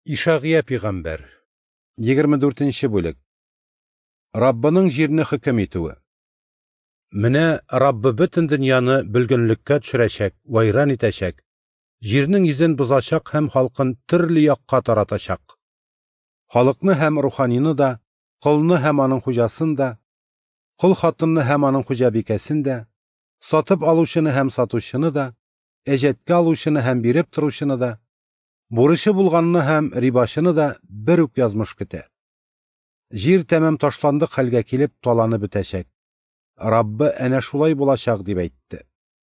Ишағия пейғамбар 24-нче бүлек. Раббының җирне хөкем итүе. Менә Раббы бөтен дөньяны бөлгенлеккә төшерәчәк, вайран итәчәк. Җирнең йөзен бозачак һәм халкын төрле якка таратачак. Халыкны һәм руханины да, кылны һәм аның хуҗасын да, кол хатынны һәм аның хуҗабикәсен дә, сатып алучыны һәм сатучыны да, әҗәткә алучыны һәм биреп торучыны да, бурычы булганны һәм рибашыны да бер үк язмыш көтә. Җир тәмам ташландык хәлгә килеп таланып бетәчәк. Раббы әнә шулай булачак дип әйтте.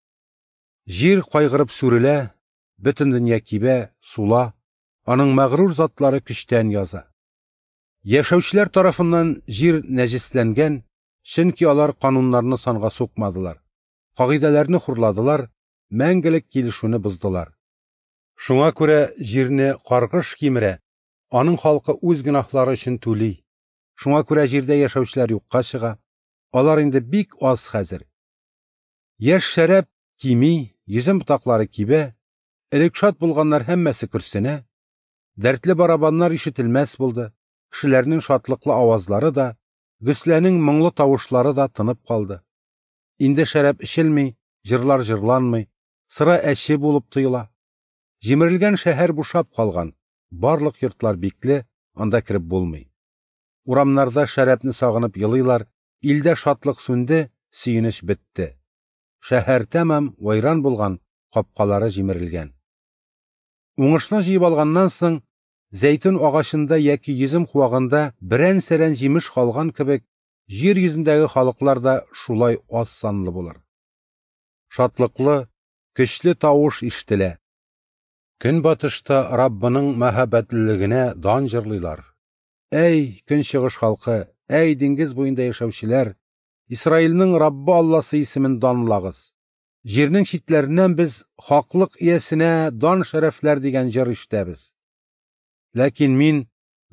Җир кайгырып сүрелә, бөтен дөнья кибә, сула, аның мәгърур затлары көчтән яза. Яшәүчеләр тарафыннан җир нәҗисләнгән, чөнки алар кануннарны санга сукмадылар, кагыйдәләрне хурладылар, мәңгелек килешүне боздылар. Шуңа күрә җирне каргыш кимерә, аның халкы үз гөнаһлары өчен түли. Шуңа күрә җирдә яшәүчеләр юкка чыга. Алар инде бик аз хәзер. Яшь шәраб кими, йөзен ботаклары кибә, элек шат булганнар һәммәсе көрсенә, дәртле барабаннар ишетелмәс булды, кешеләрнең шатлыклы авазлары да, гөсләнең моңлы тавышлары да тынып калды. Инде шәраб эчелми, җырлар җырланмый, сыра әче булып тоела. Җимерелгән шәһәр бушап калган, барлык йортлар бикле, анда кирип булмый. Урамнарда шәрабны сагынып елыйлар, илдә шатлык сүнде, сөенеч бетте. Шәһәр тәмам вайран булган, капкалары җимерелгән. Уңышны җыеп алганнан соң, зәйтүн агачында яки йөзем хуагында берән-сәрән җимеш калган кебек, җир йөзендәге халыклар да шулай аз санлы булыр. Шатлыклы, көчле тавыш ишетелә. Көнбатышта Раббының мәхәббәтлелегенә дан җырлыйлар. Әй, көнчыгыш халкы, әй, диңгез буенда яшәүчеләр, Исраилнең Раббы Алласы исемен данлагыз. Җирнең читләреннән без хаклык иясенә дан шәрәфләр дигән җыр ишетәбез. Ләкин мин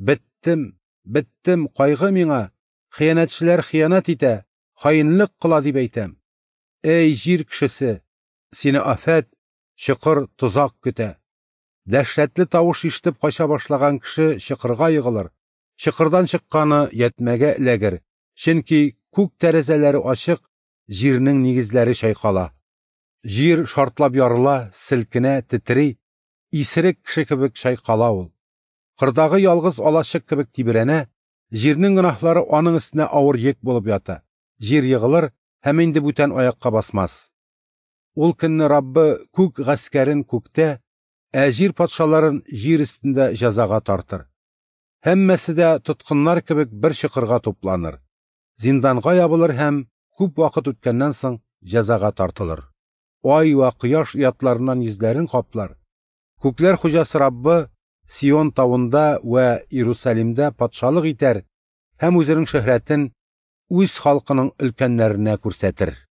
беттем, кайгы миңа, хыянәтчеләр хыянат итә, хаинлык кыла дип әйтәм. Әй, җир кешесе, сине афәт, чокыр, тозак көтә. Дәһшәтле тавыш ишетеп кача башлаган кеше чокырга егылыр. Чокырдан чыкканы ятмәгә эләгер, чөнки күк тәрәзәләре ачык, җирнең нигезләре чайкала. Җир шартлап ярыла, селкенә, титри, исерек кеше кебек чайкала ул. Кырдагы ялгыз алачык кебек тибрәнә, җирнең гөнаһлары аның өстенә авыр йөк булып ята. Җир егылыр һәм инде бүтән аякка басмас. Ул көнне Раббы күк гаскәрен күктә, җир патшаларын җир өстендә җәзага тартыр. Һәммәсе дә тоткыннар кебек бер чокырга тупланыр. Зинданга ябылыр һәм күп вакыт үткәннән соң җәзага тартылыр. Ай вә кояш ятларыннан йөзләрен каплар. Күкләр хуҗасы Раббы Сион тавында вә Иерусалимдә патшалык итәр һәм үзенең шөһрәтен үз халкының өлкәннәренә күрсәтер.